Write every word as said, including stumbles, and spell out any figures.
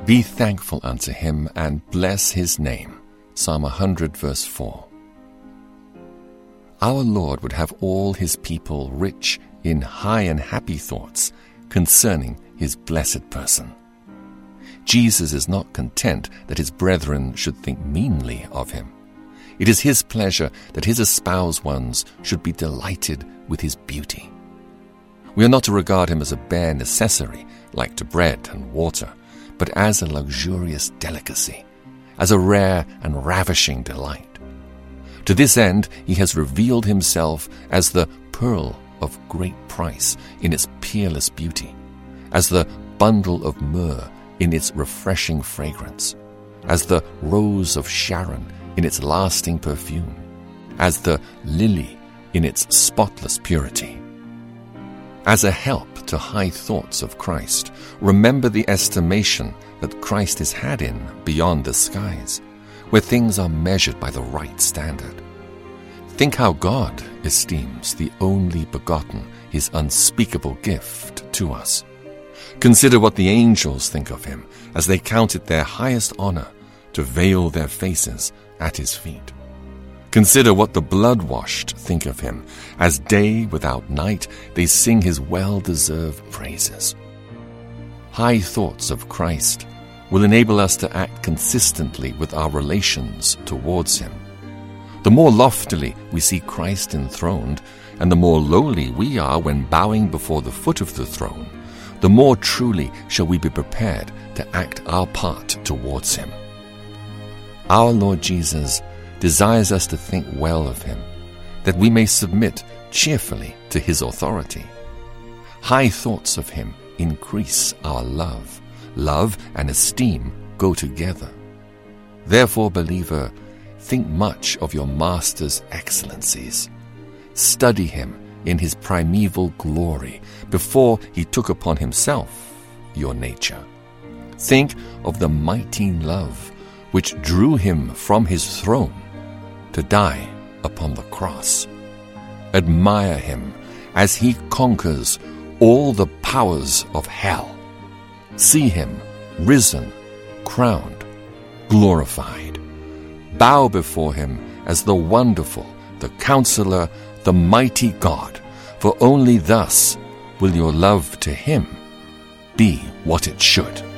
Be thankful unto him and bless his name. Psalm one hundred, verse four. Our Lord would have all his people rich in high and happy thoughts concerning his blessed person. Jesus is not content that his brethren should think meanly of him. It is his pleasure that his espoused ones should be delighted with his beauty. We are not to regard him as a bare necessary, like to bread and water, but as a luxurious delicacy, as a rare and ravishing delight. To this end, he has revealed himself as the pearl of great price in its peerless beauty, as the bundle of myrrh in its refreshing fragrance, as the rose of Sharon in its lasting perfume, as the lily in its spotless purity. As a help to high thoughts of Christ, remember the estimation that Christ is had in beyond the skies, where things are measured by the right standard. Think how God esteems the only begotten, his unspeakable gift to us. Consider what the angels think of him as they count it their highest honor to veil their faces at his feet. Consider what the blood-washed think of him as day without night they sing his well-deserved praises. High thoughts of Christ will enable us to act consistently with our relations towards him. The more loftily we see Christ enthroned, and the more lowly we are when bowing before the foot of the throne, the more truly shall we be prepared to act our part towards him. Our Lord Jesus desires us to think well of him, that we may submit cheerfully to his authority. High thoughts of him increase our love. Love and esteem go together. Therefore, believer, think much of your Master's excellencies. Study him in his primeval glory before he took upon himself your nature. Think of the mighty love which drew him from his throne to die upon the cross. Admire him as he conquers all the powers of hell. See him risen, crowned, glorified. Bow before him as the wonderful, the counselor, the mighty God, for only thus will your love to him be what it should.